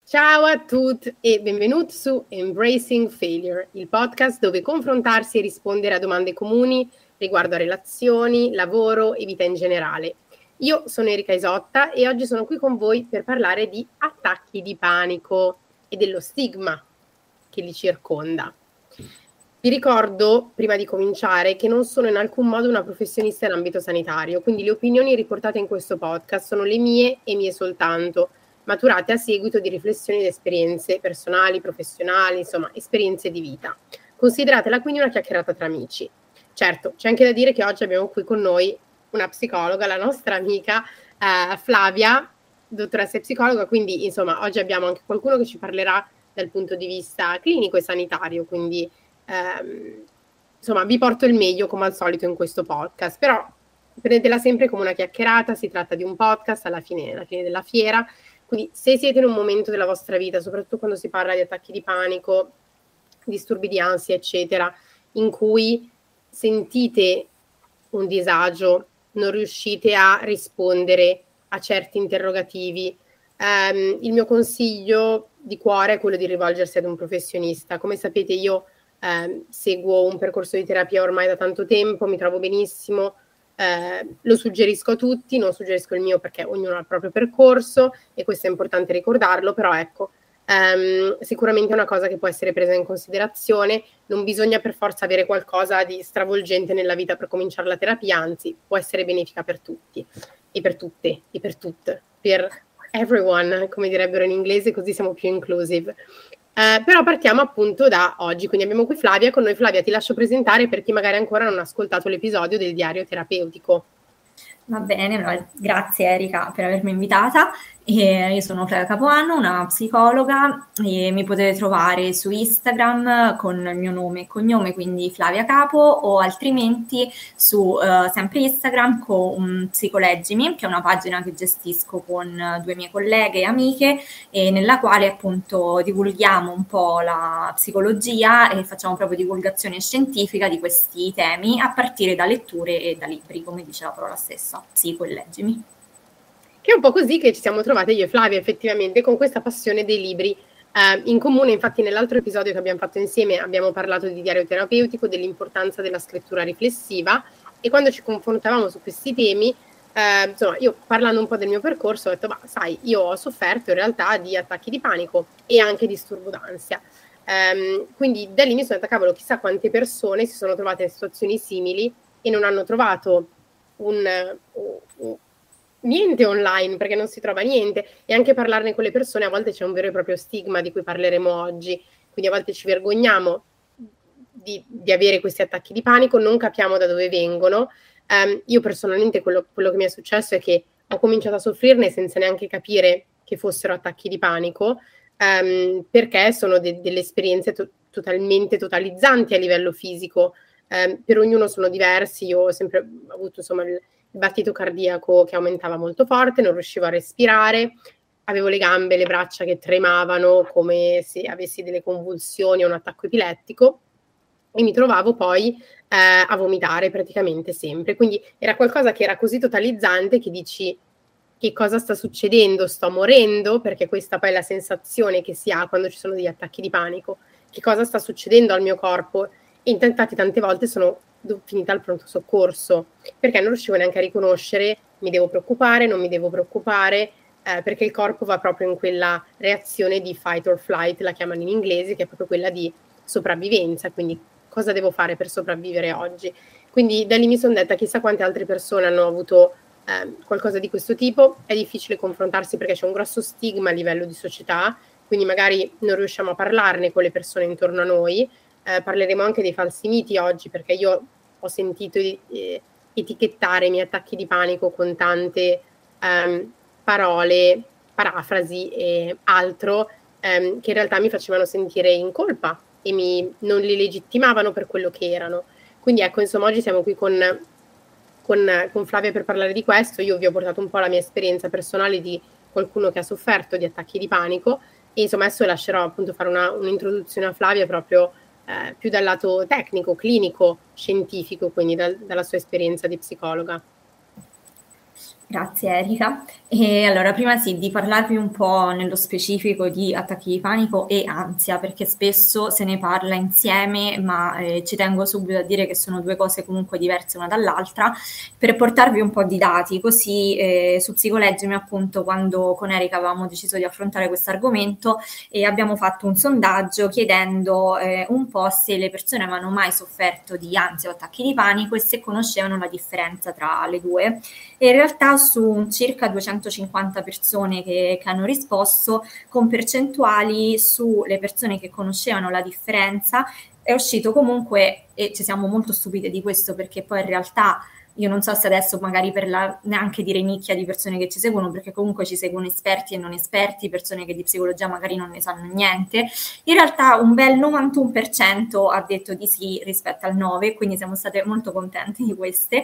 Ciao a tutti e benvenuti su Embracing Failure, il podcast dove confrontarsi e rispondere a domande comuni riguardo a relazioni, lavoro e vita in generale. Io sono Erika Isotta e oggi sono qui con voi per parlare di attacchi di panico e dello stigma che li circonda. Vi ricordo, prima di cominciare, che non sono in alcun modo una professionista in ambito sanitario, quindi le opinioni riportate in questo podcast sono le mie e mie soltanto, maturate a seguito di riflessioni ed esperienze personali, professionali, insomma, esperienze di vita. Consideratela quindi una chiacchierata tra amici. Certo, c'è anche da dire che oggi abbiamo qui con noi una psicologa, la nostra amica Flavia, dottoressa psicologa, quindi insomma oggi abbiamo anche qualcuno che ci parlerà dal punto di vista clinico e sanitario, quindi insomma vi porto il meglio come al solito in questo podcast, però prendetela sempre come una chiacchierata, si tratta di un podcast alla fine della fiera, quindi se siete in un momento della vostra vita, soprattutto quando si parla di attacchi di panico, disturbi di ansia eccetera, in cui sentite un disagio, non riuscite a rispondere a certi interrogativi, il mio consiglio di cuore è quello di rivolgersi ad un professionista. Come sapete io seguo un percorso di terapia ormai da tanto tempo, mi trovo benissimo, lo suggerisco a tutti, non suggerisco il mio perché ognuno ha il proprio percorso e questo è importante ricordarlo, però ecco, sicuramente è una cosa che può essere presa in considerazione, non bisogna per forza avere qualcosa di stravolgente nella vita per cominciare la terapia, anzi può essere benefica per tutti e per tutte e per tutte, per everyone, come direbbero in inglese, così siamo più inclusive. Però partiamo appunto da oggi, quindi abbiamo qui Flavia con noi. Flavia, ti lascio presentare per chi magari ancora non ha ascoltato l'episodio del diario terapeutico. Va bene, grazie Erika per avermi invitata. Io sono Flavia Capoanno, una psicologa, e mi potete trovare su Instagram con il mio nome e cognome, quindi Flavia Capo, o altrimenti su sempre Instagram con Psicoleggimi, che è una pagina che gestisco con due mie colleghe e amiche, e nella quale appunto divulghiamo un po' la psicologia e facciamo proprio divulgazione scientifica di questi temi a partire da letture e da libri, come dice la parola stessa, Psicoleggimi. Che è un po' così che ci siamo trovate io e Flavia effettivamente con questa passione dei libri in comune. Infatti nell'altro episodio che abbiamo fatto insieme abbiamo parlato di diario terapeutico, dell'importanza della scrittura riflessiva, e quando ci confrontavamo su questi temi, insomma io parlando un po' del mio percorso ho detto ma sai, io ho sofferto in realtà di attacchi di panico e anche disturbo d'ansia, quindi da lì mi sono detta cavolo, chissà quante persone si sono trovate in situazioni simili e non hanno trovato niente online, perché non si trova niente, e anche parlarne con le persone a volte c'è un vero e proprio stigma di cui parleremo oggi, quindi a volte ci vergogniamo di avere questi attacchi di panico, non capiamo da dove vengono. Io personalmente quello che mi è successo è che ho cominciato a soffrirne senza neanche capire che fossero attacchi di panico, perché sono delle esperienze totalmente totalizzanti a livello fisico. Per ognuno sono diversi. Io ho sempre avuto insomma il battito cardiaco che aumentava molto forte, non riuscivo a respirare, avevo le gambe, le braccia che tremavano come se avessi delle convulsioni o un attacco epilettico, e mi trovavo poi a vomitare praticamente sempre. Quindi era qualcosa che era così totalizzante che dici che cosa sta succedendo, sto morendo, perché questa poi è la sensazione che si ha quando ci sono degli attacchi di panico, che cosa sta succedendo al mio corpo. E infatti tante volte sono finita al pronto soccorso perché non riuscivo neanche a riconoscere mi devo preoccupare, non mi devo preoccupare, perché il corpo va proprio in quella reazione di fight or flight, la chiamano in inglese, che è proprio quella di sopravvivenza, quindi cosa devo fare per sopravvivere oggi. Quindi da lì mi sono detta chissà quante altre persone hanno avuto qualcosa di questo tipo. È difficile confrontarsi perché c'è un grosso stigma a livello di società, quindi magari non riusciamo a parlarne con le persone intorno a noi. Parleremo anche dei falsi miti oggi, perché io ho sentito etichettare i miei attacchi di panico con tante parole, parafrasi e altro, che in realtà mi facevano sentire in colpa e non li legittimavano per quello che erano. Quindi ecco, insomma, oggi siamo qui con Flavia per parlare di questo. Io vi ho portato un po' la mia esperienza personale di qualcuno che ha sofferto di attacchi di panico, e insomma adesso lascerò appunto fare un'introduzione a Flavia proprio più dal lato tecnico, clinico, scientifico, quindi dalla sua esperienza di psicologa. Grazie Erika. E allora, prima sì, di parlarvi un po' nello specifico di attacchi di panico e ansia, perché spesso se ne parla insieme, ma ci tengo subito a dire che sono due cose comunque diverse una dall'altra, per portarvi un po' di dati, così su Psicoleggimi appunto quando con Erika avevamo deciso di affrontare questo argomento e abbiamo fatto un sondaggio chiedendo un po' se le persone avevano mai sofferto di ansia o attacchi di panico e se conoscevano la differenza tra le due. E in realtà su circa 250 persone che hanno risposto, con percentuali sulle persone che conoscevano la differenza, è uscito comunque, e ci siamo molto stupite di questo perché poi in realtà io non so se adesso magari per la neanche dire nicchia di persone che ci seguono, perché comunque ci seguono esperti e non esperti, persone che di psicologia magari non ne sanno niente. In realtà un bel 91% ha detto di sì rispetto al 9%, quindi siamo state molto contenti di queste.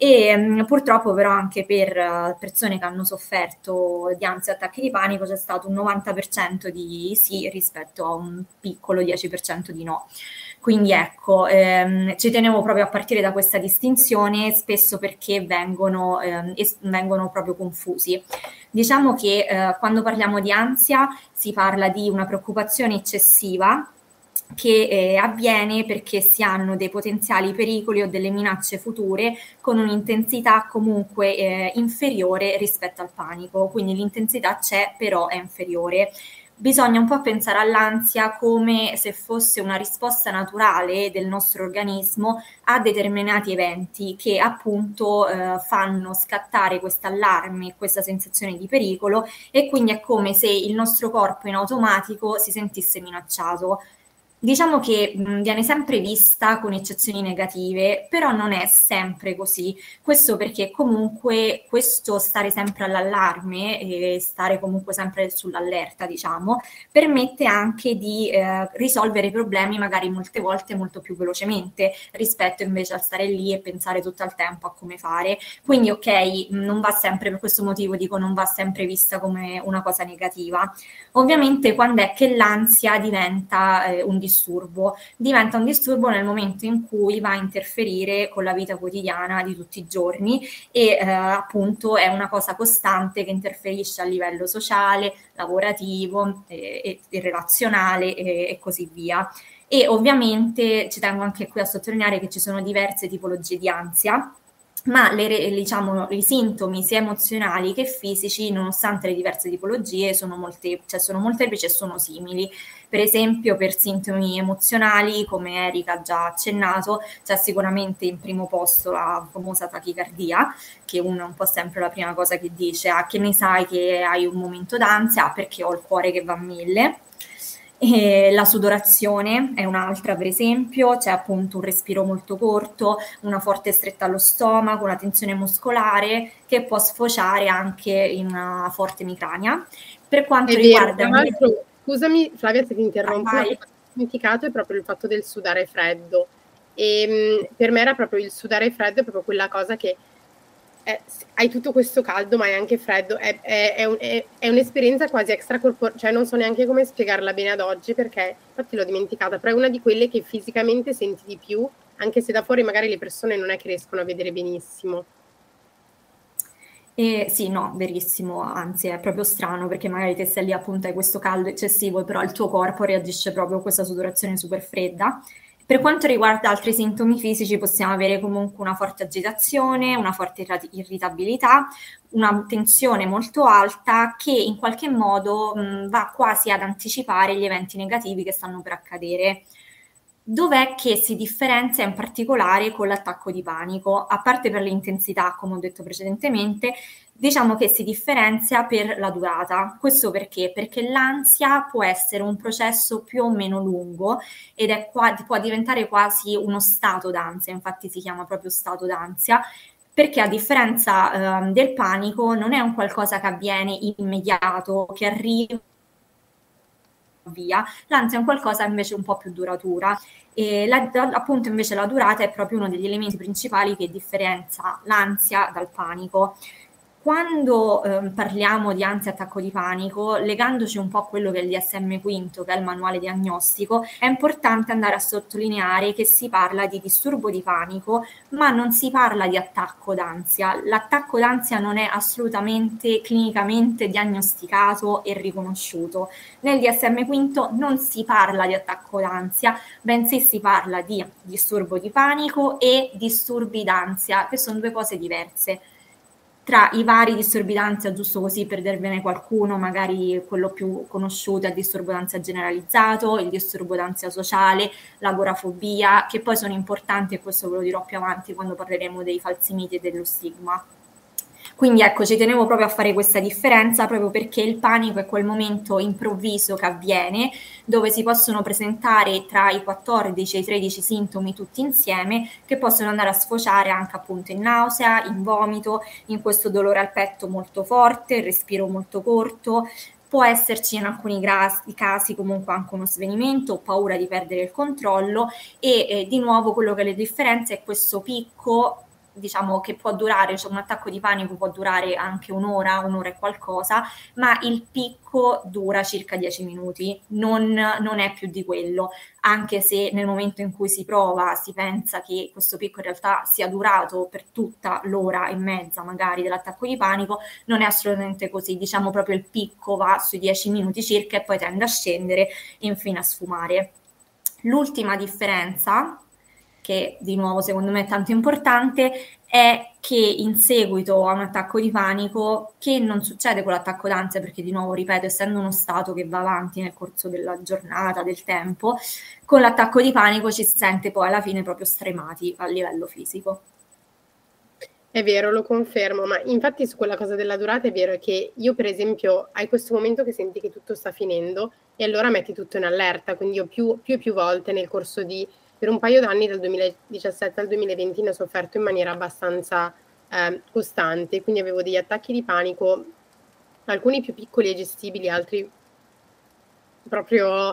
E purtroppo però anche per persone che hanno sofferto di ansia e attacchi di panico c'è stato un 90% di sì rispetto a un piccolo 10% di no. Quindi ecco, ci tenevo proprio a partire da questa distinzione, spesso perché vengono proprio confusi. Diciamo che quando parliamo di ansia si parla di una preoccupazione eccessiva che avviene perché si hanno dei potenziali pericoli o delle minacce future con un'intensità comunque inferiore rispetto al panico, quindi l'intensità c'è però è inferiore. Bisogna un po' pensare all'ansia come se fosse una risposta naturale del nostro organismo a determinati eventi che appunto fanno scattare questo allarme, questa sensazione di pericolo, e quindi è come se il nostro corpo in automatico si sentisse minacciato. Diciamo che viene sempre vista con eccezioni negative, però non è sempre così. Questo perché comunque questo stare sempre all'allarme e stare comunque sempre sull'allerta, diciamo, permette anche di risolvere i problemi magari molte volte molto più velocemente rispetto invece a stare lì e pensare tutto il tempo a come fare. Quindi ok, non va sempre, per questo motivo dico, non va sempre vista come una cosa negativa. Ovviamente quando è che l'ansia diventa un disturbo? Diventa un disturbo nel momento in cui va a interferire con la vita quotidiana di tutti i giorni e appunto è una cosa costante che interferisce a livello sociale, lavorativo e relazionale e così via. E ovviamente ci tengo anche qui a sottolineare che ci sono diverse tipologie di ansia, ma diciamo, i sintomi sia emozionali che fisici, nonostante le diverse tipologie, sono molteplici e sono simili. Per esempio, per sintomi emozionali, come Erika ha già accennato, c'è sicuramente in primo posto la famosa tachicardia, che uno è un po' sempre la prima cosa che dice: ah, che ne sai che hai un momento d'ansia? Ah, perché ho il cuore che va a 1000. E la sudorazione è un'altra, per esempio, c'è appunto un respiro molto corto, una forte stretta allo stomaco, una tensione muscolare che può sfociare anche in una forte emicrania. Per quanto riguarda... Tra l'altro, scusami Flavia se ti interrompo, vai. una cosa che ho dimenticato è proprio il fatto del sudare freddo. E per me era proprio il sudare freddo, è proprio quella cosa che hai tutto questo caldo ma è anche freddo, è un'esperienza quasi extracorporea, cioè non so neanche come spiegarla bene ad oggi, perché infatti l'ho dimenticata, però è una di quelle che fisicamente senti di più, anche se da fuori magari le persone non è che riescono a vedere benissimo. Sì, no, verissimo, anzi è proprio strano perché magari te stai lì appunto hai questo caldo eccessivo, però il tuo corpo reagisce proprio a questa sudorazione super fredda. Per quanto riguarda altri sintomi fisici, possiamo avere comunque una forte agitazione, una forte irritabilità, una tensione molto alta che in qualche modo va quasi ad anticipare gli eventi negativi che stanno per accadere. Dov'è che si differenzia in particolare con l'attacco di panico? A parte per l'intensità, come ho detto precedentemente, diciamo che si differenzia per la durata. Questo perché? Perché l'ansia può essere un processo più o meno lungo ed può diventare quasi uno stato d'ansia, infatti si chiama proprio stato d'ansia, perché a differenza del panico non è un qualcosa che avviene immediato, che arriva via, l'ansia è un qualcosa invece un po' più duratura e appunto invece la durata è proprio uno degli elementi principali che differenzia l'ansia dal panico. Quando parliamo di ansia attacco di panico, legandoci un po' a quello che è il DSM-5, che è il manuale diagnostico, è importante andare a sottolineare che si parla di disturbo di panico, ma non si parla di attacco d'ansia. L'attacco d'ansia non è assolutamente clinicamente diagnosticato e riconosciuto. Nel DSM-5 non si parla di attacco d'ansia, bensì si parla di disturbo di panico e disturbi d'ansia, che sono due cose diverse. Tra i vari disturbi d'ansia, giusto così per dirvene qualcuno, magari quello più conosciuto è il disturbo d'ansia generalizzato, il disturbo d'ansia sociale, l'agorafobia, che poi sono importanti, e questo ve lo dirò più avanti quando parleremo dei falsi miti e dello stigma. Quindi ecco, ci tenevo proprio a fare questa differenza, proprio perché il panico è quel momento improvviso che avviene, dove si possono presentare tra i 14 e i 13 sintomi tutti insieme, che possono andare a sfociare anche appunto in nausea, in vomito, in questo dolore al petto molto forte, il respiro molto corto. Può esserci in alcuni casi comunque anche uno svenimento o paura di perdere il controllo, e di nuovo quello che le differenzia è questo picco, diciamo, che può durare, cioè un attacco di panico può durare anche un'ora e qualcosa, ma il picco dura circa 10 minuti, non è più di quello, anche se nel momento in cui si prova si pensa che questo picco in realtà sia durato per tutta l'ora e mezza magari dell'attacco di panico. Non è assolutamente così, diciamo proprio il picco va sui 10 minuti circa e poi tende a scendere e infine a sfumare. L'ultima differenza, che di nuovo secondo me è tanto importante, è che in seguito a un attacco di panico, che non succede con l'attacco d'ansia, perché di nuovo, ripeto, essendo uno stato che va avanti nel corso della giornata, del tempo, con l'attacco di panico ci si sente poi alla fine proprio stremati a livello fisico. È vero, lo confermo, ma infatti su quella cosa della durata è vero che io per esempio hai questo momento che senti che tutto sta finendo e allora metti tutto in allerta, quindi io più e più volte nel corso di per un paio d'anni, dal 2017 al 2020, ne ho sofferto in maniera abbastanza costante, quindi avevo degli attacchi di panico, alcuni più piccoli e gestibili, altri proprio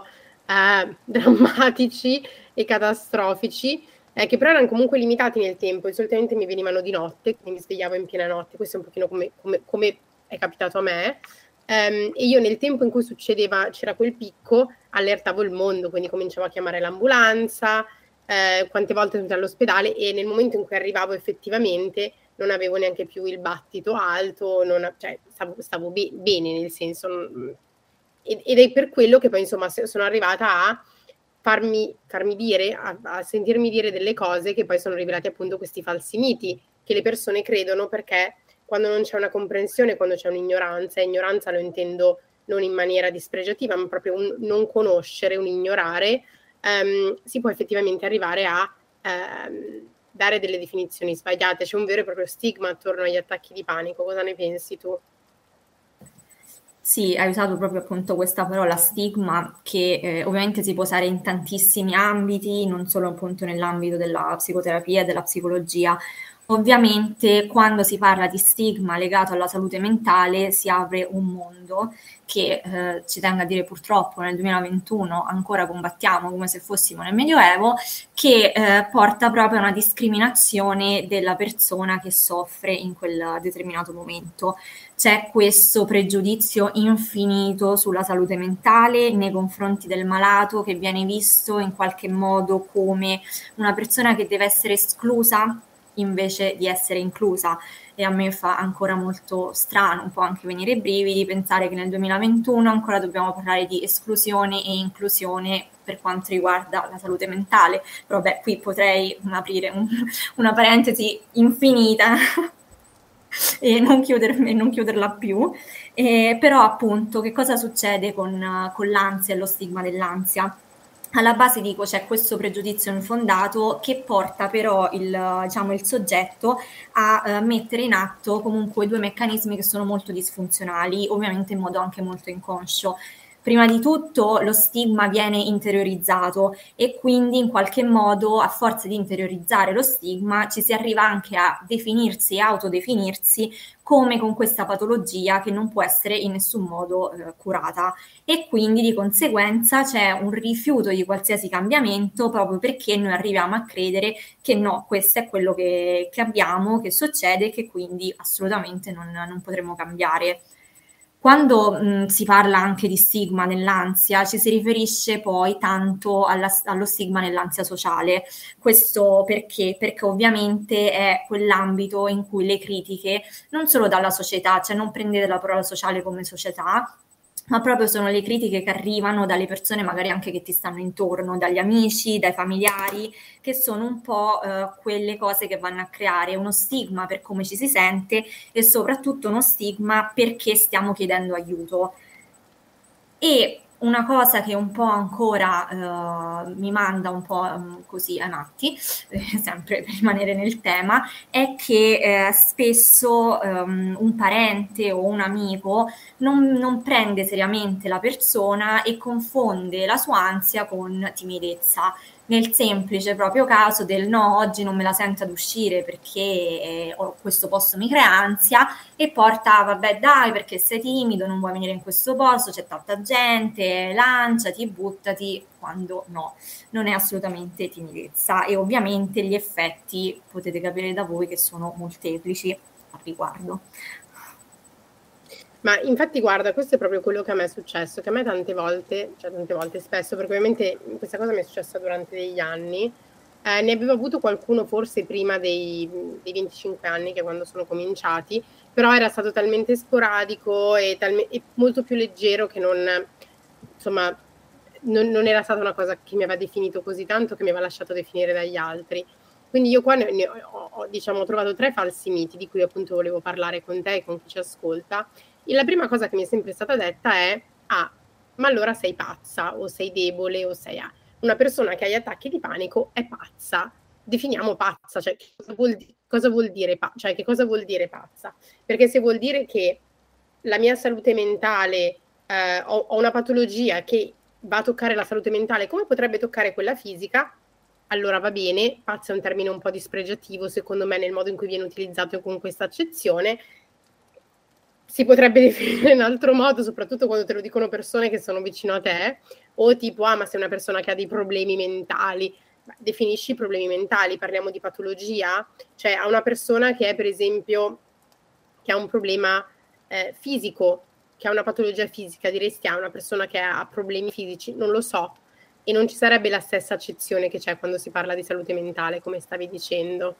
drammatici e catastrofici, che però erano comunque limitati nel tempo, e solitamente mi venivano di notte, quindi mi svegliavo in piena notte, questo è un pochino come è capitato a me. E io nel tempo in cui succedeva, c'era quel picco, allertavo il mondo, quindi cominciavo a chiamare l'ambulanza, quante volte sono andata all'ospedale, e nel momento in cui arrivavo effettivamente non avevo neanche più il battito alto, cioè stavo bene, nel senso, ed è per quello che poi insomma sono arrivata a farmi dire, a sentirmi dire delle cose che poi sono rivelati appunto questi falsi miti che le persone credono, perché quando non c'è una comprensione, quando c'è un'ignoranza, ignoranza lo intendo non in maniera dispregiativa, ma proprio un non conoscere, un ignorare, si può effettivamente arrivare a dare delle definizioni sbagliate. C'è un vero e proprio stigma attorno agli attacchi di panico. Cosa ne pensi tu? Sì, hai usato proprio appunto questa parola stigma, che ovviamente si può usare in tantissimi ambiti, non solo appunto nell'ambito della psicoterapia e della psicologia. Ovviamente quando si parla di stigma legato alla salute mentale si apre un mondo che, ci tengo a dire, purtroppo nel 2021 ancora combattiamo come se fossimo nel Medioevo, che porta proprio a una discriminazione della persona che soffre in quel determinato momento. C'è questo pregiudizio infinito sulla salute mentale nei confronti del malato, che viene visto in qualche modo come una persona che deve essere esclusa invece di essere inclusa, e a me fa ancora molto strano, un po' anche venire i brividi, pensare che nel 2021 ancora dobbiamo parlare di esclusione e inclusione per quanto riguarda la salute mentale. Però beh, qui potrei aprire una parentesi infinita e non chiuderla più, però appunto che cosa succede con l'ansia e lo stigma dell'ansia? Alla base, dico, c'è questo pregiudizio infondato che porta però il soggetto a mettere in atto comunque due meccanismi che sono molto disfunzionali, ovviamente in modo anche molto inconscio. Prima di tutto lo stigma viene interiorizzato e quindi in qualche modo, a forza di interiorizzare lo stigma, ci si arriva anche a definirsi e autodefinirsi come con questa patologia che non può essere in nessun modo curata, e quindi di conseguenza c'è un rifiuto di qualsiasi cambiamento, proprio perché noi arriviamo a credere che no, questo è quello che abbiamo, che succede, e che quindi assolutamente non potremo cambiare. Quando si parla anche di stigma nell'ansia, ci si riferisce poi tanto allo stigma nell'ansia sociale. Questo perché? Perché ovviamente è quell'ambito in cui le critiche, non solo dalla società, cioè non prendete la parola sociale come società, ma proprio sono le critiche che arrivano dalle persone magari anche che ti stanno intorno, dagli amici, dai familiari, che sono un po' quelle cose che vanno a creare uno stigma per come ci si sente, e soprattutto uno stigma perché stiamo chiedendo aiuto. E una cosa che un po' ancora mi manda un po' così a matti, sempre per rimanere nel tema, è che spesso un parente o un amico non prende seriamente la persona e confonde la sua ansia con timidezza, nel semplice proprio caso del no, oggi non me la sento ad uscire perché questo posto mi crea ansia, e porta, vabbè dai, perché sei timido, non vuoi venire in questo posto, c'è tanta gente, lanciati, buttati, quando no, non è assolutamente timidezza. E ovviamente gli effetti potete capire da voi che sono molteplici al riguardo. Ma infatti guarda, questo è proprio quello che a me è successo, che a me tante volte spesso, perché ovviamente questa cosa mi è successa durante degli anni, ne avevo avuto qualcuno forse prima dei 25 anni, che è quando sono cominciati, però era stato talmente sporadico e molto più leggero che insomma, non era stata una cosa che mi aveva definito così tanto, che mi aveva lasciato definire dagli altri. Quindi io qua ho trovato 3 falsi miti di cui appunto volevo parlare con te e con chi ci ascolta. E la prima cosa che mi è sempre stata detta è: ma allora sei pazza, o sei debole, o sei una persona che ha gli attacchi di panico è pazza. Definiamo pazza, cioè cosa vuol dire cioè che cosa vuol dire pazza? Perché se vuol dire che la mia salute mentale, ho una patologia che va a toccare la salute mentale come potrebbe toccare quella fisica, allora va bene. Pazzo è un termine un po' dispregiativo, secondo me, nel modo in cui viene utilizzato con questa accezione. Si potrebbe definire in altro modo, soprattutto quando te lo dicono persone che sono vicino a te, o tipo, ma sei una persona che ha dei problemi mentali. Definisci i problemi mentali, parliamo di patologia, cioè a una persona che è, per esempio, che ha un problema fisico, che ha una patologia fisica, diresti una persona che ha problemi fisici, non lo so, e non ci sarebbe la stessa accezione che c'è quando si parla di salute mentale, come stavi dicendo.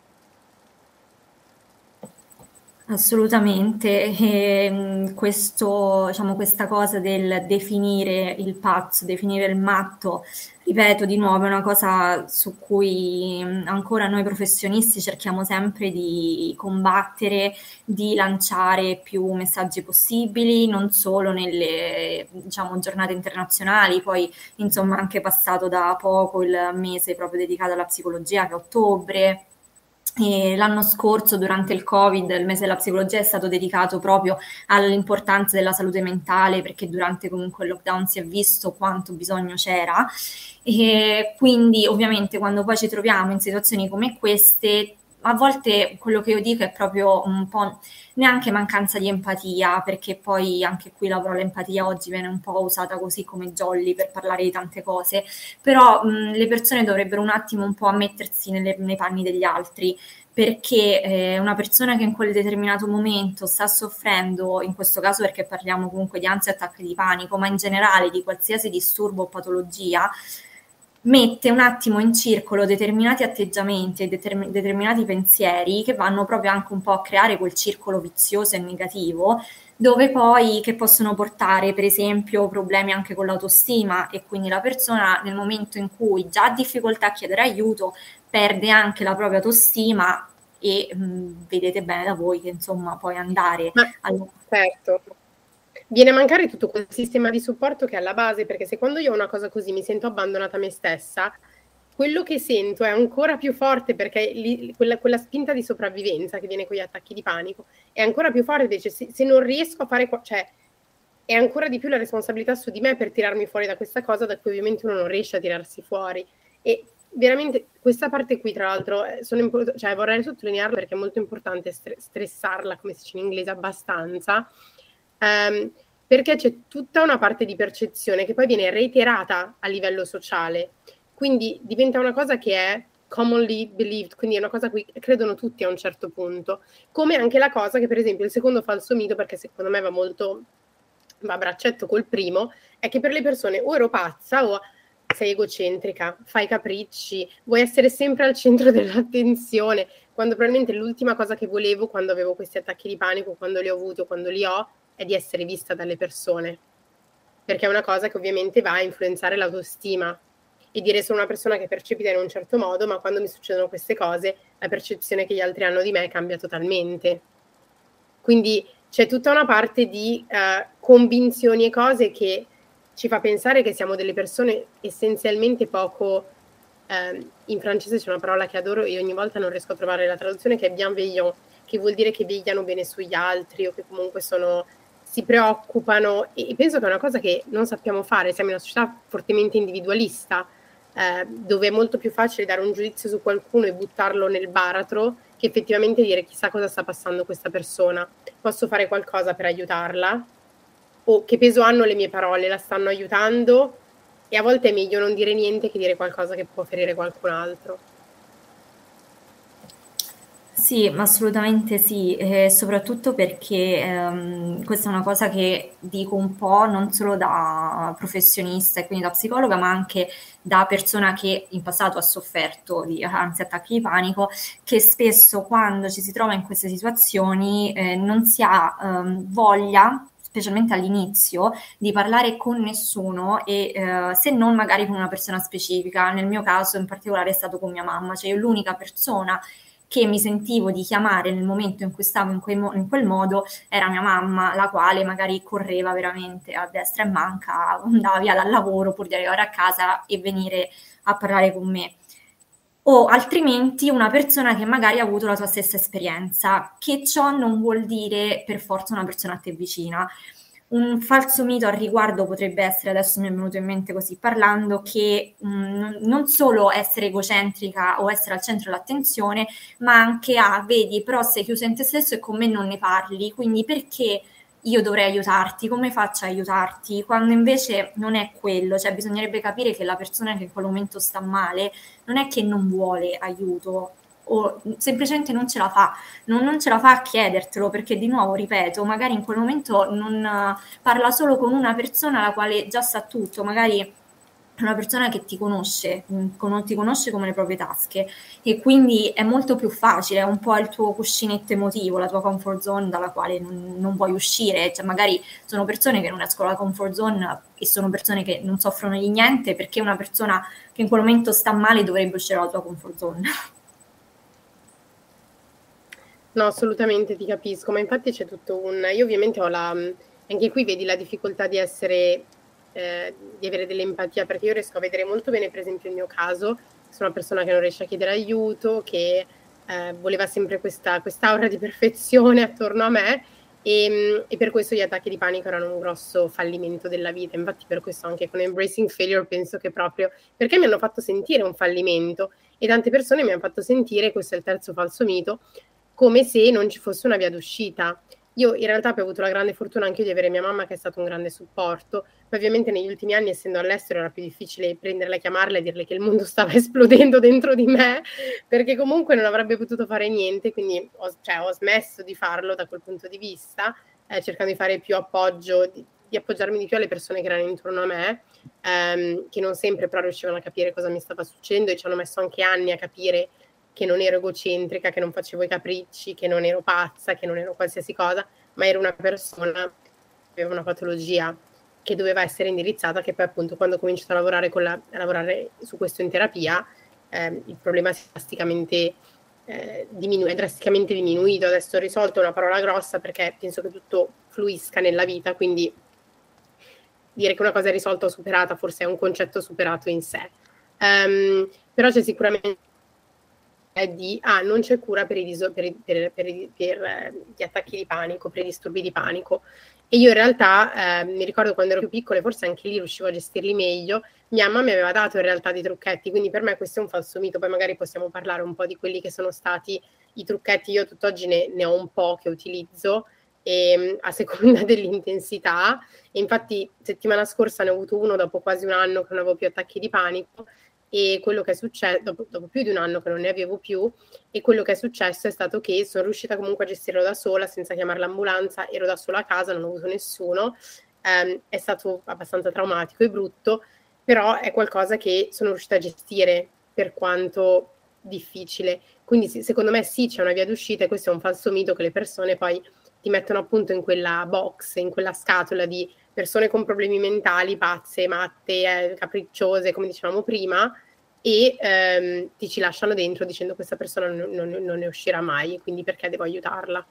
Assolutamente, diciamo, questa cosa del definire il pazzo, definire il matto, ripeto di nuovo, è una cosa su cui ancora noi professionisti cerchiamo sempre di combattere, di lanciare più messaggi possibili, non solo nelle, diciamo, giornate internazionali, poi insomma anche passato da poco il mese proprio dedicato alla psicologia, che è ottobre. E l'anno scorso, durante il Covid, il mese della psicologia è stato dedicato proprio all'importanza della salute mentale, perché durante comunque il lockdown si è visto quanto bisogno c'era, e quindi ovviamente quando poi ci troviamo in situazioni come queste, a volte quello che io dico è proprio un po' neanche mancanza di empatia, perché poi anche qui la parola empatia oggi viene un po' usata così come jolly per parlare di tante cose, però le persone dovrebbero un attimo un po' mettersi nei panni degli altri, perché una persona che in quel determinato momento sta soffrendo, in questo caso perché parliamo comunque di ansia e attacchi di panico, ma in generale di qualsiasi disturbo o patologia, mette un attimo in circolo determinati atteggiamenti e determinati pensieri che vanno proprio anche un po' a creare quel circolo vizioso e negativo, dove poi che possono portare per esempio problemi anche con l'autostima, e quindi la persona nel momento in cui già ha difficoltà a chiedere aiuto perde anche la propria autostima, e vedete bene da voi che insomma poi andare certo, viene a mancare tutto quel sistema di supporto che è alla base, perché se quando io ho una cosa così mi sento abbandonata a me stessa, quello che sento è ancora più forte, perché quella spinta di sopravvivenza che viene con gli attacchi di panico è ancora più forte. Cioè, se non riesco a fare cioè è ancora di più la responsabilità su di me per tirarmi fuori da questa cosa da cui ovviamente uno non riesce a tirarsi fuori. E veramente questa parte qui, tra l'altro, cioè, vorrei sottolinearla perché è molto importante stressarla, come si dice in inglese, abbastanza, perché c'è tutta una parte di percezione che poi viene reiterata a livello sociale, quindi diventa una cosa che è commonly believed, quindi è una cosa a cui credono tutti a un certo punto, come anche la cosa che per esempio il secondo falso mito, perché secondo me va a braccetto col primo, è che per le persone o ero pazza o sei egocentrica, fai capricci, vuoi essere sempre al centro dell'attenzione, quando probabilmente l'ultima cosa che volevo quando avevo questi attacchi di panico, quando li ho avuti o quando li ho, è di essere vista dalle persone, perché è una cosa che ovviamente va a influenzare l'autostima e dire sono una persona che è percepita in un certo modo, ma quando mi succedono queste cose la percezione che gli altri hanno di me cambia totalmente. Quindi c'è tutta una parte di convinzioni e cose che ci fa pensare che siamo delle persone essenzialmente poco, in francese c'è una parola che adoro e ogni volta non riesco a trovare la traduzione, che è bienveillant, che vuol dire che vegliano bene sugli altri o che comunque si preoccupano, e penso che è una cosa che non sappiamo fare, siamo in una società fortemente individualista, dove è molto più facile dare un giudizio su qualcuno e buttarlo nel baratro che effettivamente dire chissà cosa sta passando questa persona, posso fare qualcosa per aiutarla, o che peso hanno le mie parole, la stanno aiutando, e a volte è meglio non dire niente che dire qualcosa che può ferire qualcun altro. Sì, assolutamente sì, soprattutto perché questa è una cosa che dico un po' non solo da professionista e quindi da psicologa, ma anche da persona che in passato ha sofferto di ansia, attacchi di panico, che spesso quando ci si trova in queste situazioni non si ha voglia, specialmente all'inizio, di parlare con nessuno e se non magari con una persona specifica. Nel mio caso in particolare è stato con mia mamma, cioè io l'unica persona che mi sentivo di chiamare nel momento in cui stavo in quel modo era mia mamma, la quale magari correva veramente a destra e manca, andava via dal lavoro pur di arrivare a casa e venire a parlare con me. O altrimenti una persona che magari ha avuto la tua stessa esperienza, che ciò non vuol dire per forza una persona a te vicina. Un falso mito al riguardo potrebbe essere, adesso mi è venuto in mente così parlando, che non solo essere egocentrica o essere al centro dell'attenzione, ma anche vedi, però sei chiuso in te stesso e con me non ne parli, quindi perché io dovrei aiutarti, come faccio a aiutarti? Quando invece non è quello, cioè bisognerebbe capire che la persona che in quel momento sta male non è che non vuole aiuto, o semplicemente non ce la fa, non ce la fa a chiedertelo, perché di nuovo, ripeto, magari in quel momento non parla solo con una persona la quale già sa tutto, magari una persona che ti conosce come le proprie tasche, e quindi è molto più facile, è un po' il tuo cuscinetto emotivo, la tua comfort zone dalla quale non vuoi uscire, cioè magari sono persone che non escono dalla comfort zone e sono persone che non soffrono di niente, perché una persona che in quel momento sta male dovrebbe uscire dalla tua comfort zone. No, assolutamente ti capisco, ma infatti c'è tutto io ovviamente anche qui vedi la difficoltà di di avere dell'empatia, perché io riesco a vedere molto bene, per esempio, il mio caso, sono una persona che non riesce a chiedere aiuto, che voleva sempre quest'aura di perfezione attorno a me, e per questo gli attacchi di panico erano un grosso fallimento della vita. Infatti per questo anche con Embracing Failure penso che proprio perché mi hanno fatto sentire un fallimento, e tante persone mi hanno fatto sentire, questo è il terzo falso mito, come se non ci fosse una via d'uscita. Io in realtà ho avuto la grande fortuna anche io di avere mia mamma, che è stato un grande supporto, ma ovviamente negli ultimi anni, essendo all'estero, era più difficile prenderla, chiamarla e dirle che il mondo stava esplodendo dentro di me, perché comunque non avrebbe potuto fare niente, quindi ho smesso di farlo da quel punto di vista, cercando di fare più appoggio, di appoggiarmi di più alle persone che erano intorno a me, che non sempre però riuscivano a capire cosa mi stava succedendo, e ci hanno messo anche anni a capire che non ero egocentrica, che non facevo i capricci, che non ero pazza, che non ero qualsiasi cosa, ma ero una persona che aveva una patologia che doveva essere indirizzata, che poi appunto quando ho cominciato a lavorare su questo in terapia, il problema è drasticamente diminuito. Adesso ho risolto, una parola grossa, perché penso che tutto fluisca nella vita, quindi dire che una cosa è risolta o superata forse è un concetto superato in sé. Però c'è sicuramente è di non c'è cura per gli attacchi di panico, per i disturbi di panico. E io in realtà mi ricordo quando ero più piccola, forse anche lì riuscivo a gestirli meglio, mia mamma mi aveva dato in realtà dei trucchetti, quindi per me questo è un falso mito. Poi magari possiamo parlare un po' di quelli che sono stati i trucchetti. Io tutt'oggi ne ho un po' che utilizzo, a seconda dell'intensità, e infatti settimana scorsa ne ho avuto uno dopo quasi un anno che non avevo più attacchi di panico, e quello che è successo dopo più di un anno che non ne avevo più, e quello che è successo è stato che sono riuscita comunque a gestirlo da sola senza chiamare l'ambulanza, ero da sola a casa, non ho avuto nessuno. È stato abbastanza traumatico e brutto, però è qualcosa che sono riuscita a gestire, per quanto difficile. Quindi secondo me sì, c'è una via d'uscita, e questo è un falso mito che le persone poi ti mettono appunto in quella box, in quella scatola di persone con problemi mentali, pazze, matte, capricciose, come dicevamo prima, e ti ci lasciano dentro dicendo questa persona non ne uscirà mai, quindi perché devo aiutarla?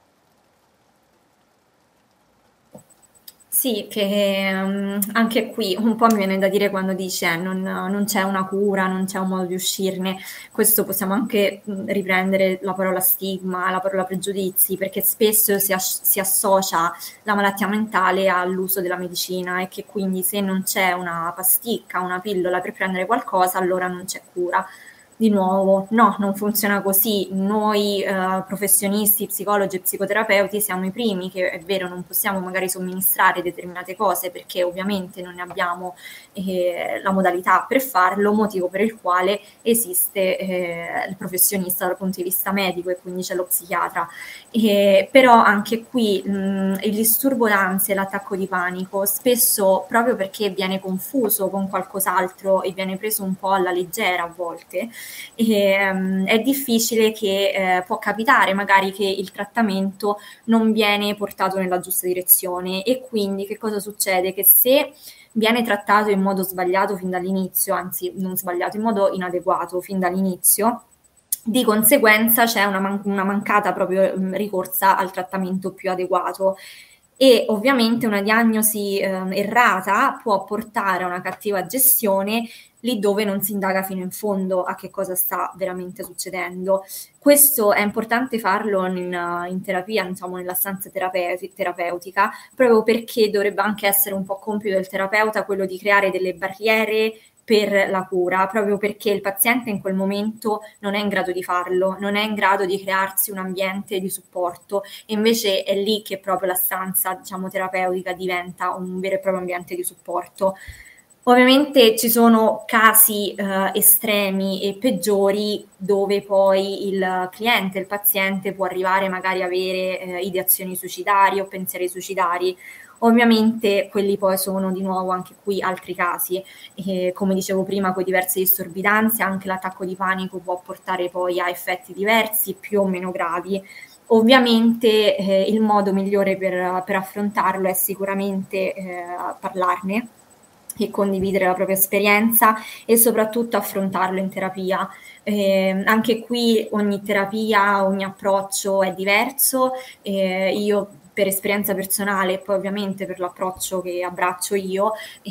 Sì, che anche qui un po' mi viene da dire quando dice non c'è una cura, non c'è un modo di uscirne. Questo possiamo anche riprendere la parola stigma, la parola pregiudizi, perché spesso si associa la malattia mentale all'uso della medicina, e che quindi se non c'è una pasticca, una pillola per prendere qualcosa, allora non c'è cura. Di nuovo, no, non funziona così. Noi professionisti, psicologi e psicoterapeuti siamo i primi che, è vero, non possiamo magari somministrare determinate cose perché ovviamente non ne abbiamo la modalità per farlo, motivo per il quale esiste il professionista dal punto di vista medico, e quindi c'è lo psichiatra. Però anche qui il disturbo d'ansia e l'attacco di panico spesso, proprio perché viene confuso con qualcos'altro e viene preso un po' alla leggera a volte, è difficile che può capitare magari che il trattamento non viene portato nella giusta direzione, e quindi che cosa succede? Che se viene trattato in modo sbagliato fin dall'inizio, anzi non sbagliato, in modo inadeguato fin dall'inizio, di conseguenza c'è una mancata proprio ricorsa al trattamento più adeguato. E ovviamente una diagnosi errata può portare a una cattiva gestione lì dove non si indaga fino in fondo a che cosa sta veramente succedendo. Questo è importante farlo in terapia, insomma, nella stanza terapeutica, proprio perché dovrebbe anche essere un po' compito del terapeuta quello di creare delle barriere per la cura, proprio perché il paziente in quel momento non è in grado di farlo, non è in grado di crearsi un ambiente di supporto, e invece è lì che proprio la stanza, diciamo, terapeutica diventa un vero e proprio ambiente di supporto. Ovviamente ci sono casi estremi e peggiori dove poi il cliente, il paziente può arrivare magari a avere ideazioni suicidarie o pensieri suicidari. Ovviamente quelli poi sono di nuovo anche qui altri casi, come dicevo prima, con i diversi disturbi d'ansia anche l'attacco di panico può portare poi a effetti diversi, più o meno gravi. Ovviamente il modo migliore per affrontarlo è sicuramente parlarne e condividere la propria esperienza, e soprattutto affrontarlo in terapia. Anche qui ogni terapia, ogni approccio è diverso. Io per esperienza personale, e poi ovviamente per l'approccio che abbraccio io,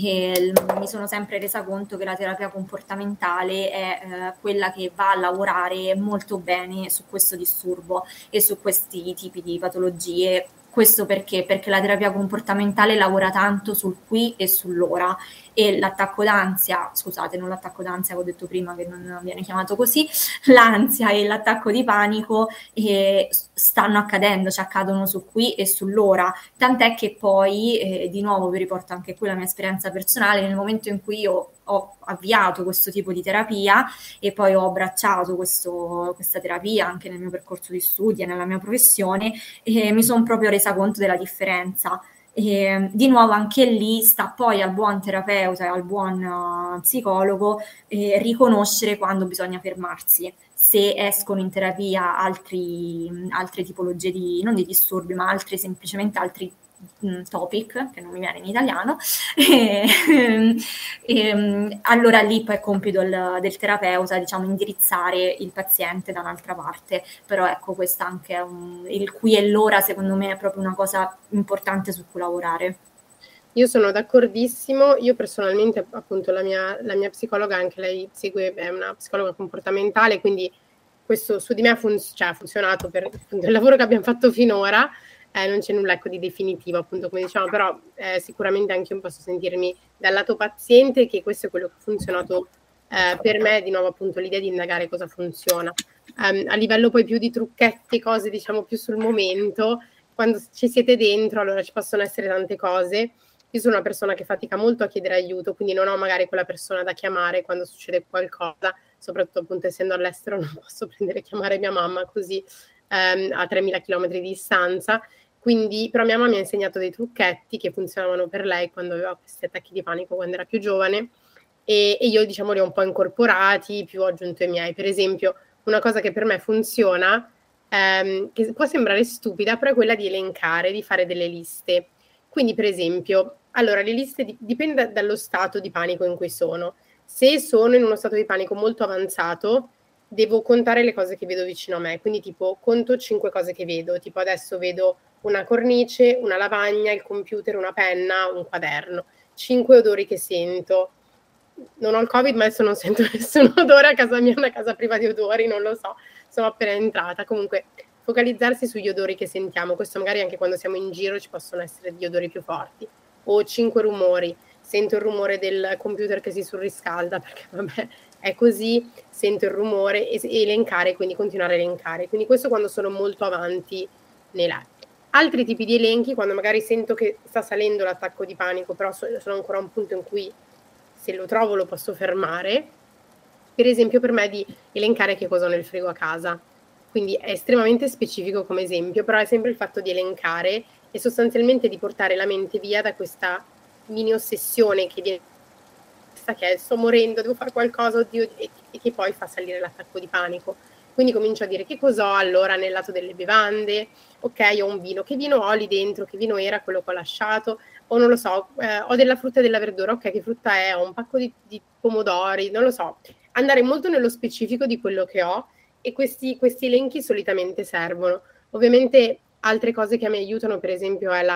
mi sono sempre resa conto che la terapia comportamentale è quella che va a lavorare molto bene su questo disturbo e su questi tipi di patologie. Questo perché? Perché la terapia comportamentale lavora tanto sul qui e sull'ora, e l'attacco d'ansia, scusate, non l'attacco d'ansia che ho detto prima che non viene chiamato così, l'ansia e l'attacco di panico stanno accadendo, cioè accadono sul qui e sull'ora, tant'è che poi, di nuovo vi riporto anche qui la mia esperienza personale, nel momento in cui io ho avviato questo tipo di terapia e poi ho abbracciato questa terapia anche nel mio percorso di studi e nella mia professione, mi sono proprio resa conto della differenza. Di nuovo anche lì sta poi al buon terapeuta e al buon psicologo riconoscere quando bisogna fermarsi, se escono in terapia altre tipologie non di disturbi, ma semplicemente altri topic, che non mi viene in italiano, allora lì poi è compito del terapeuta, diciamo, indirizzare il paziente da un'altra parte. Però ecco, questa anche è il qui e l'ora, secondo me è proprio una cosa importante su cui lavorare. Io sono d'accordissimo. Io personalmente, appunto, la mia psicologa, anche lei è una psicologa comportamentale, quindi questo su di me ha funzionato per appunto, il lavoro che abbiamo fatto finora. Non c'è nulla di definitivo, appunto, come diciamo, però sicuramente anche io posso sentirmi dal lato paziente che questo è quello che ha funzionato per me, di nuovo appunto l'idea di indagare cosa funziona. A livello poi più di trucchetti, cose diciamo più sul momento, quando ci siete dentro, allora ci possono essere tante cose. Io sono una persona che fatica molto a chiedere aiuto, quindi non ho magari quella persona da chiamare quando succede qualcosa, soprattutto appunto essendo all'estero non posso prendere e chiamare mia mamma così a 3.000 km di distanza. Quindi, però mia mamma mi ha insegnato dei trucchetti che funzionavano per lei quando aveva questi attacchi di panico quando era più giovane e io diciamo li ho un po' incorporati, più ho aggiunto i miei. Per esempio, una cosa che per me funziona, che può sembrare stupida, però è quella di elencare, di fare delle liste. Quindi, per esempio, allora le liste dipende dallo stato di panico in cui sono. Se sono in uno stato di panico molto avanzato, devo contare le cose che vedo vicino a me, quindi tipo conto 5 cose che vedo, tipo adesso vedo una cornice, una lavagna, il computer, una penna, un quaderno, 5 odori che sento. Non ho il Covid, ma adesso non sento nessun odore a casa mia, una casa priva di odori, non lo so, sono appena entrata. Comunque focalizzarsi sugli odori che sentiamo, questo magari anche quando siamo in giro ci possono essere degli odori più forti. O 5 rumori, sento il rumore del computer che si surriscalda, perché vabbè, è così, sento il rumore e elencare, quindi continuare a elencare. Quindi questo quando sono molto avanti nei lati. Altri tipi di elenchi, quando magari sento che sta salendo l'attacco di panico, però sono ancora a un punto in cui se lo trovo lo posso fermare. Per esempio per me di elencare che cosa ho nel frigo a casa. Quindi è estremamente specifico come esempio, però è sempre il fatto di elencare e sostanzialmente di portare la mente via da questa mini ossessione che viene che sto morendo, devo fare qualcosa, oddio, e che poi fa salire l'attacco di panico. Quindi comincio a dire che cosa ho allora nel lato delle bevande, ok, ho un vino, che vino ho lì dentro, che vino era quello che ho lasciato, o non lo so, ho della frutta e della verdura, ok, che frutta è, ho un pacco di pomodori, non lo so, andare molto nello specifico di quello che ho e questi elenchi solitamente servono. Ovviamente altre cose che mi aiutano, per esempio, è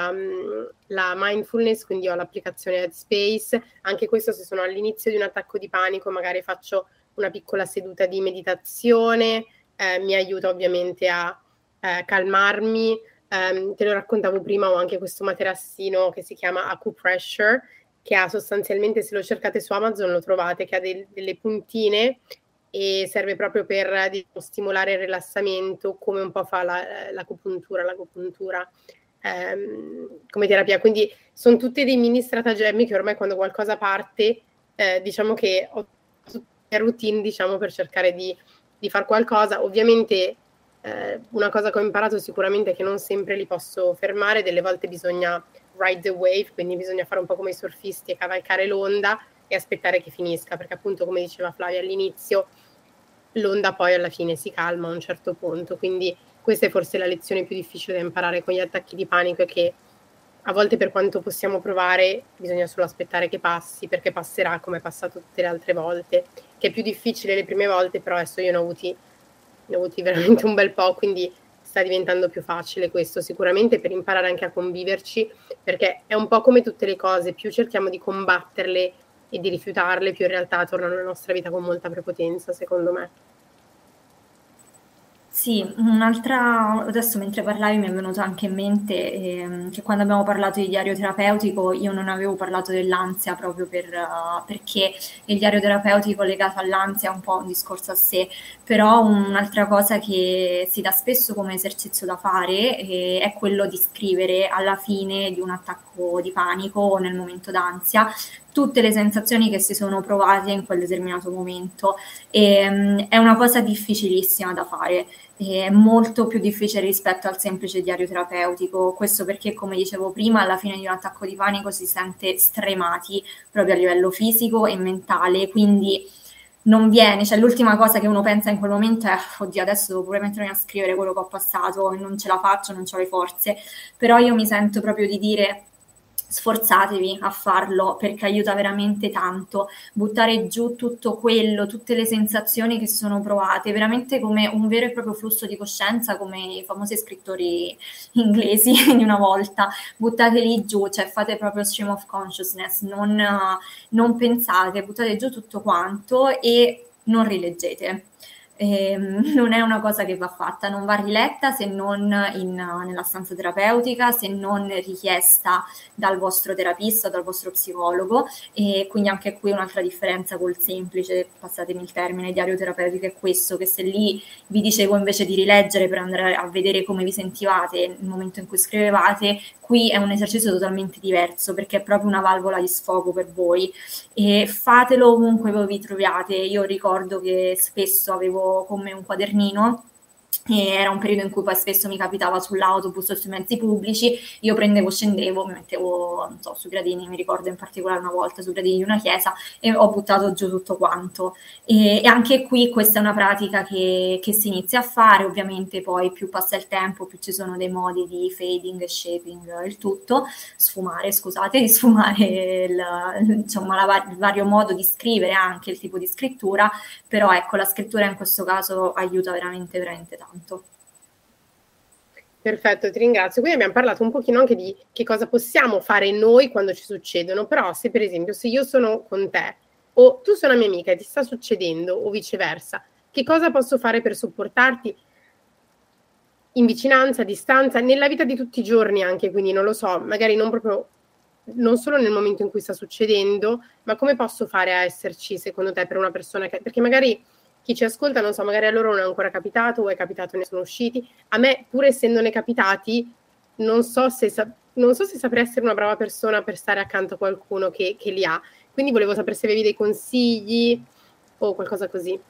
la mindfulness, quindi ho l'applicazione Headspace, anche questo se sono all'inizio di un attacco di panico, magari faccio una piccola seduta di meditazione, mi aiuta ovviamente a calmarmi. Te lo raccontavo prima, ho anche questo materassino che si chiama Acupressure, che ha sostanzialmente, se lo cercate su Amazon lo trovate, che ha delle puntine e serve proprio per stimolare il rilassamento, come un po' fa l'acupuntura come terapia. Quindi sono tutti dei mini stratagemmi che ormai quando qualcosa parte, diciamo che ho tutte routine, diciamo, per cercare di fare qualcosa. Ovviamente una cosa che ho imparato sicuramente è che non sempre li posso fermare, delle volte bisogna ride the wave, quindi bisogna fare un po' come i surfisti e cavalcare l'onda e aspettare che finisca, perché appunto come diceva Flavia all'inizio, l'onda poi alla fine si calma a un certo punto, quindi questa è forse la lezione più difficile da imparare con gli attacchi di panico, è che a volte per quanto possiamo provare bisogna solo aspettare che passi, perché passerà come è passato tutte le altre volte, che è più difficile le prime volte, però adesso io ne ho avuti veramente un bel po', quindi sta diventando più facile questo sicuramente per imparare anche a conviverci, perché è un po' come tutte le cose, più cerchiamo di combatterle e di rifiutarle, più in realtà tornano nella nostra vita con molta prepotenza, secondo me. Sì, un'altra, adesso mentre parlavi mi è venuto anche in mente che quando abbiamo parlato di diario terapeutico io non avevo parlato dell'ansia proprio perché il diario terapeutico legato all'ansia è un po' un discorso a sé, però un'altra cosa che si dà spesso come esercizio da fare è quello di scrivere alla fine di un attacco di panico o nel momento d'ansia tutte le sensazioni che si sono provate in quel determinato momento. È una cosa difficilissima da fare, è molto più difficile rispetto al semplice diario terapeutico. Questo perché, come dicevo prima, alla fine di un attacco di panico si sente stremati proprio a livello fisico e mentale, quindi non viene, cioè l'ultima cosa che uno pensa in quel momento è oddio adesso devo pure mettermi a scrivere quello che ho passato e non ce la faccio, non ho le forze, però io mi sento proprio di dire sforzatevi a farlo perché aiuta veramente tanto, buttare giù tutto quello, tutte le sensazioni che sono provate, veramente come un vero e proprio flusso di coscienza, come i famosi scrittori inglesi di una volta, buttateli giù, cioè fate proprio stream of consciousness, non pensate, buttate giù tutto quanto e non rileggete. Non è una cosa che va fatta, non va riletta se non nella stanza terapeutica, se non richiesta dal vostro terapista o dal vostro psicologo, e quindi anche qui un'altra differenza col semplice, passatemi il termine, diario terapeutico è questo, che se lì vi dicevo invece di rileggere per andare a vedere come vi sentivate nel momento in cui scrivevate, qui è un esercizio totalmente diverso perché è proprio una valvola di sfogo per voi, e fatelo ovunque voi vi troviate. Io ricordo che spesso avevo con me un quadernino, e era un periodo in cui poi spesso mi capitava sull'autobus o sui mezzi pubblici, io prendevo, scendevo, mi mettevo, non so, sui gradini, mi ricordo in particolare una volta sui gradini di una chiesa, e ho buttato giù tutto quanto. E anche qui questa è una pratica che si inizia a fare, ovviamente poi più passa il tempo, più ci sono dei modi di fading e shaping il tutto, di sfumare il vario modo di scrivere, anche il tipo di scrittura, però ecco, la scrittura in questo caso aiuta veramente, veramente tanto. Perfetto, ti ringrazio. Quindi abbiamo parlato un pochino anche di che cosa possiamo fare noi quando ci succedono, però se per esempio se io sono con te o tu sei una mia amica e ti sta succedendo o viceversa, che cosa posso fare per supportarti in vicinanza, a distanza, nella vita di tutti i giorni anche, quindi non lo so, magari non solo nel momento in cui sta succedendo, ma come posso fare a esserci secondo te per una persona perché magari chi ci ascolta, non so, magari a loro non è ancora capitato o è capitato e ne sono usciti. A me, pur essendone capitati, non so se saprei essere una brava persona per stare accanto a qualcuno che li ha. Quindi volevo sapere se avevi dei consigli o qualcosa così.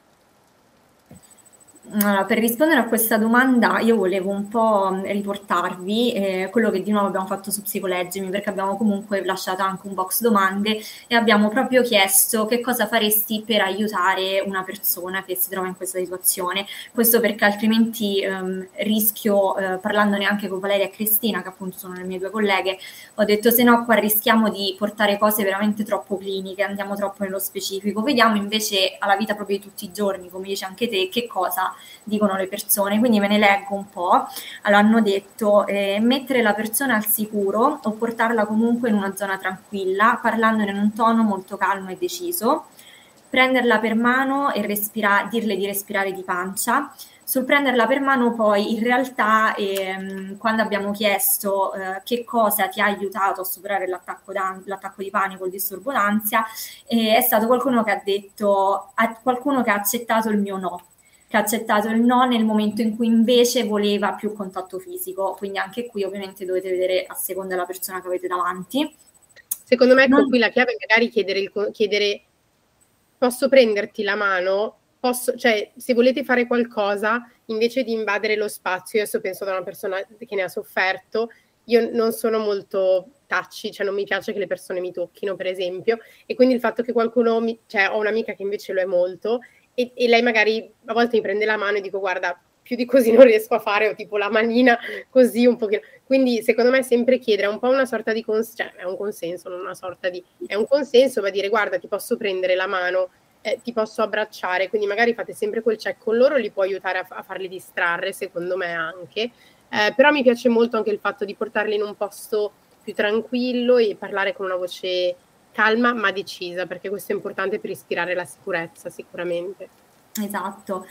Allora, per rispondere a questa domanda io volevo un po' riportarvi quello che di nuovo abbiamo fatto su Psicoleggimi, perché abbiamo comunque lasciato anche un box domande e abbiamo proprio chiesto che cosa faresti per aiutare una persona che si trova in questa situazione. Questo perché altrimenti rischio, parlandone anche con Valeria e Cristina, che appunto sono le mie due colleghe, ho detto se no qua rischiamo di portare cose veramente troppo cliniche, andiamo troppo nello specifico, vediamo invece alla vita proprio di tutti i giorni, come dice anche te, che cosa dicono le persone. Quindi ve ne leggo un po'. Allora, hanno detto mettere la persona al sicuro o portarla comunque in una zona tranquilla, parlandone in un tono molto calmo e deciso, prenderla per mano e dirle di respirare di pancia. Sul prenderla per mano poi in realtà quando abbiamo chiesto che cosa ti ha aiutato a superare l'attacco di panico, il disturbo d'ansia, è stato qualcuno che ha detto, qualcuno che ha accettato il mio no, che ha accettato il no nel momento in cui invece voleva più contatto fisico. Quindi anche qui ovviamente dovete vedere a seconda della persona che avete davanti. Secondo me ecco qui la chiave è magari chiedere posso prenderti la mano? Cioè, se volete fare qualcosa, invece di invadere lo spazio, io adesso penso da una persona che ne ha sofferto, io non sono molto touchy, cioè non mi piace che le persone mi tocchino, per esempio, e quindi il fatto che qualcuno, cioè ho un'amica che invece lo è molto, e lei magari a volte mi prende la mano e dico guarda, più di così non riesco a fare, o tipo la manina così un pochino. Quindi secondo me sempre chiedere un po' una sorta di cioè è un consenso, non una sorta di, è un consenso, ma dire guarda ti posso prendere la mano, ti posso abbracciare, quindi magari fate sempre quel check con loro, li può aiutare a farli distrarre, secondo me anche. Però mi piace molto anche il fatto di portarli in un posto più tranquillo e parlare con una voce calma ma decisa, perché questo è importante per ispirare la sicurezza sicuramente. Esatto,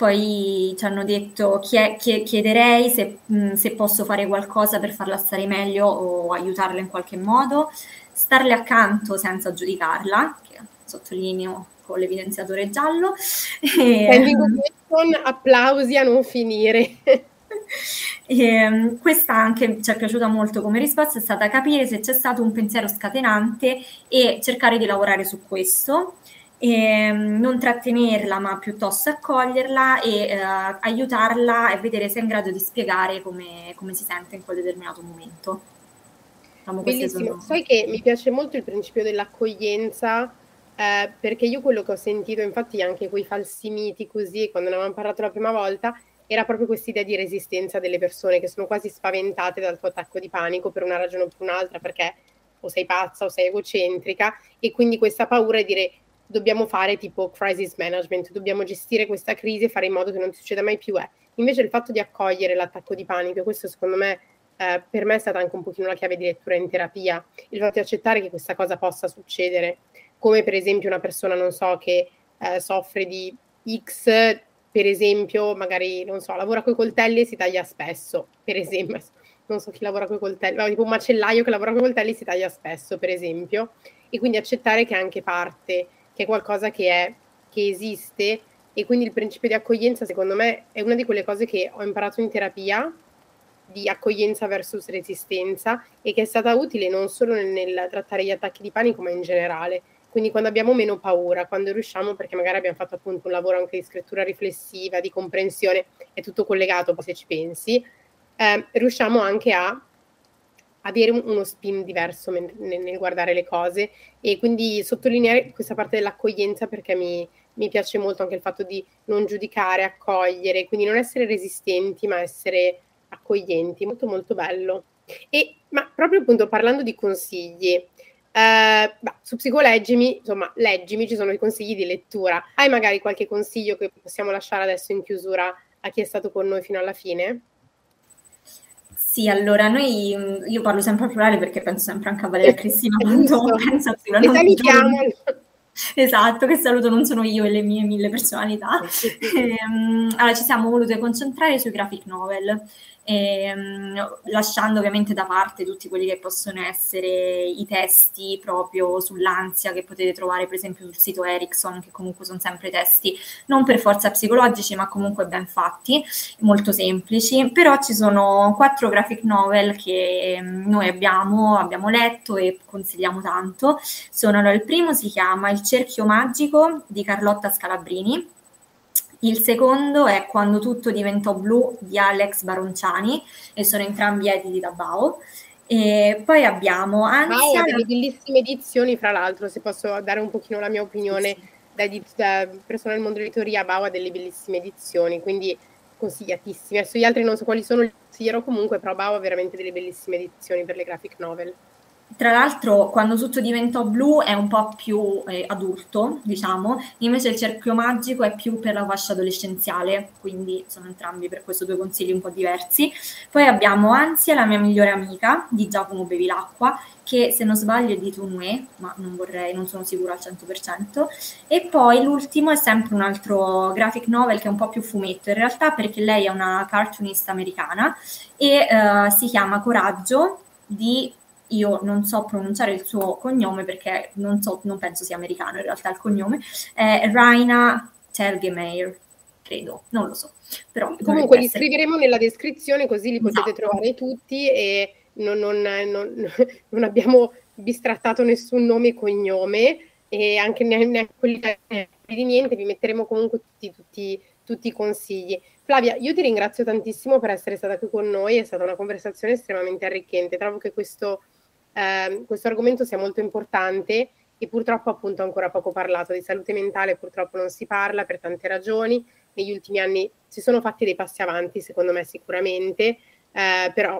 poi ci hanno detto chiederei se posso fare qualcosa per farla stare meglio o aiutarla in qualche modo, starle accanto senza giudicarla, che sottolineo con l'evidenziatore giallo. Standing ovation, applausi a non finire. Questa anche ci è piaciuta molto come risposta, è stata capire se c'è stato un pensiero scatenante e cercare di lavorare su questo. Non trattenerla ma piuttosto accoglierla e aiutarla e vedere se è in grado di spiegare come si sente in quel determinato momento. Bellissimo, sai che mi piace molto il principio dell'accoglienza, perché io quello che ho sentito, infatti anche quei falsi miti così, quando ne avevamo parlato la prima volta, era proprio quest'idea di resistenza delle persone che sono quasi spaventate dal tuo attacco di panico per una ragione o per un'altra, perché o sei pazza o sei egocentrica, e quindi questa paura è dire dobbiamo fare tipo crisis management, dobbiamo gestire questa crisi e fare in modo che non ti succeda mai più. Invece il fatto di accogliere l'attacco di panico, questo secondo me per me è stata anche un pochino la chiave di lettura in terapia, il fatto di accettare che questa cosa possa succedere, come per esempio una persona, non so, che soffre di X per esempio, magari, non so, lavora coi coltelli e si taglia spesso, per esempio, non so chi lavora coi coltelli, tipo un macellaio che lavora coi coltelli si taglia spesso, per esempio, e quindi accettare che è anche parte, che è qualcosa che esiste, e quindi il principio di accoglienza, secondo me, è una di quelle cose che ho imparato in terapia, di accoglienza versus resistenza, e che è stata utile non solo nel trattare gli attacchi di panico, ma in generale. Quindi quando abbiamo meno paura, quando riusciamo, perché magari abbiamo fatto appunto un lavoro anche di scrittura riflessiva, di comprensione, è tutto collegato, se ci pensi, riusciamo anche a avere uno spin diverso nel guardare le cose, e quindi sottolineare questa parte dell'accoglienza, perché mi piace molto anche il fatto di non giudicare, accogliere, quindi non essere resistenti, ma essere accoglienti, molto molto bello. Ma proprio appunto parlando di consigli, su Psicoleggimi, insomma, leggimi, ci sono i consigli di lettura. Hai magari qualche consiglio che possiamo lasciare adesso in chiusura a chi è stato con noi fino alla fine? Sì, allora io parlo sempre al plurale perché penso sempre anche a Valeria Cristina quando penso a Psicola. Salutiamo! Esatto, che saluto non sono io e le mie 1000 personalità. Allora, ci siamo volute concentrare sui graphic novel, lasciando ovviamente da parte tutti quelli che possono essere i testi proprio sull'ansia che potete trovare per esempio sul sito Erickson, che comunque sono sempre testi non per forza psicologici, ma comunque ben fatti, molto semplici. Però ci sono 4 graphic novel che noi abbiamo letto e consigliamo tanto. Allora, il primo si chiama Il cerchio magico di Carlotta Scalabrini. Il secondo è Quando tutto diventò blu di Alex Baronciani, e sono entrambi editi da Bao. E poi abbiamo Ansia. Bao ha delle bellissime edizioni, fra l'altro, se posso dare un pochino la mia opinione, sì. Da persona del mondo dell'editoria, Bao ha delle bellissime edizioni, quindi consigliatissime. Adesso gli altri non so quali sono, li consiglierò comunque, però Bao ha veramente delle bellissime edizioni per le graphic novel. Tra l'altro, Quando tutto diventò blu è un po' più adulto, diciamo, invece Il cerchio magico è più per la fascia adolescenziale, quindi sono entrambi per questo 2 consigli un po' diversi. Poi abbiamo Ansia, la mia migliore amica, di Giacomo Bevilacqua, che se non sbaglio è di Tournée, ma non sono sicura al 100%. E poi l'ultimo è sempre un altro graphic novel che è un po' più fumetto, in realtà, perché lei è una cartoonist americana e si chiama Coraggio di... Io non so pronunciare il suo cognome perché non penso sia americano in realtà il cognome, è Raina Telgemeier, credo, non lo so. Però comunque li scriveremo nella descrizione, così li potete esatto. trovare tutti, e non abbiamo bistrattato nessun nome e cognome, e anche neanche quelli di niente, vi metteremo comunque tutti i consigli. Flavia, io ti ringrazio tantissimo per essere stata qui con noi, è stata una conversazione estremamente arricchente, trovo che questo argomento sia molto importante, e purtroppo appunto ancora poco parlato. Di salute mentale purtroppo non si parla per tante ragioni. Negli ultimi anni si sono fatti dei passi avanti, secondo me sicuramente, però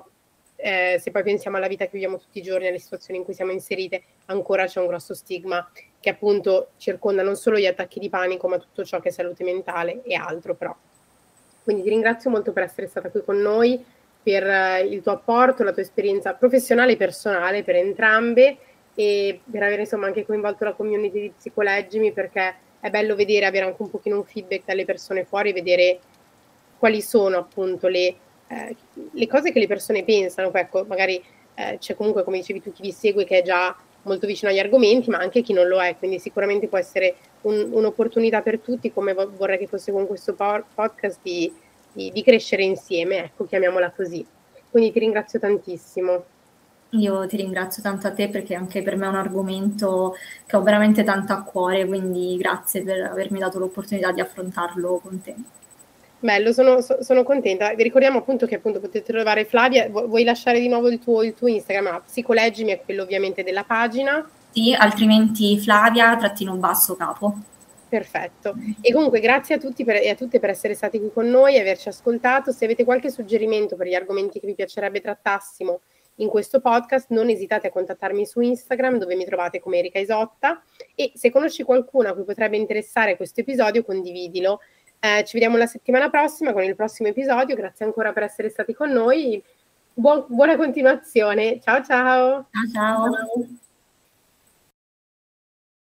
se poi pensiamo alla vita che viviamo tutti i giorni, alle situazioni in cui siamo inserite, ancora c'è un grosso stigma che appunto circonda non solo gli attacchi di panico, ma tutto ciò che è salute mentale e altro. Però quindi ti ringrazio molto per essere stata qui con noi, per il tuo apporto, la tua esperienza professionale e personale per entrambe, e per aver insomma anche coinvolto la community di Psicoleggimi, perché è bello vedere, avere anche un pochino un feedback dalle persone fuori, vedere quali sono appunto le cose che le persone pensano. Poi ecco, magari c'è comunque, come dicevi tu, chi vi segue che è già molto vicino agli argomenti, ma anche chi non lo è, quindi sicuramente può essere un'opportunità per tutti, come vorrei che fosse con questo podcast, di crescere insieme, ecco, chiamiamola così. Quindi ti ringrazio tantissimo. Io ti ringrazio tanto a te, perché anche per me è un argomento che ho veramente tanto a cuore, quindi grazie per avermi dato l'opportunità di affrontarlo con te. Bello, sono contenta. Vi ricordiamo appunto che appunto potete trovare Flavia. Vuoi lasciare di nuovo il tuo Instagram? Psicoleggimi è quello ovviamente della pagina. Sì, altrimenti Flavia_capo. Perfetto. E comunque grazie a tutti e a tutte per essere stati qui con noi e averci ascoltato. Se avete qualche suggerimento per gli argomenti che vi piacerebbe trattassimo in questo podcast, non esitate a contattarmi su Instagram, dove mi trovate come Erika Isotta, e se conosci qualcuno a cui potrebbe interessare questo episodio, condividilo. Ci vediamo la settimana prossima con il prossimo episodio. Grazie ancora per essere stati con noi. Buona continuazione. Ciao ciao. Ciao.